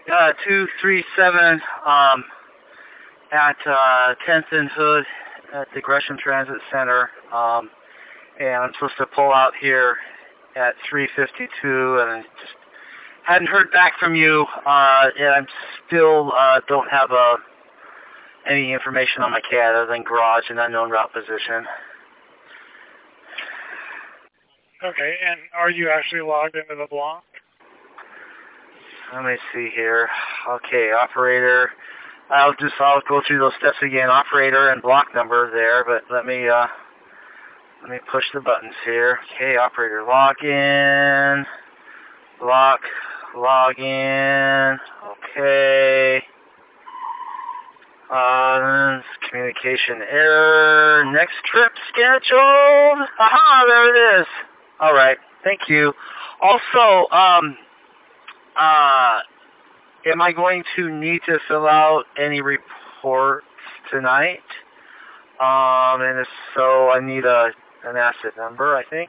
237 at 10th and Hood at the Gresham Transit Center. And I'm supposed to pull out here at 3:52, and I just hadn't heard back from you, and I'm still don't have any information on my CAD other than garage and unknown route position. Okay, and are you actually logged into the block? Let me see here. Okay, operator. I'll go through those steps again. Operator and block number there, but let me push the buttons here. Okay, operator, login, block, login. Okay. Communication error. Next trip scheduled. Aha, there it is. All right, thank you. Also, am I going to need to fill out any reports tonight? And if so, I need an asset number, I think.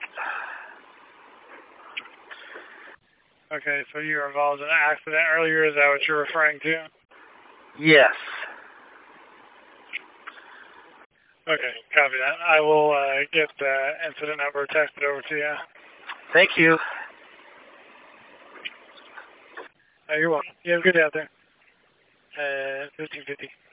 Okay, so you were involved in an accident earlier. Is that what you're referring to? Yes. Okay, copy that. I will get the incident number texted over to you. Thank you. You're welcome. You have a good day out there. 1550.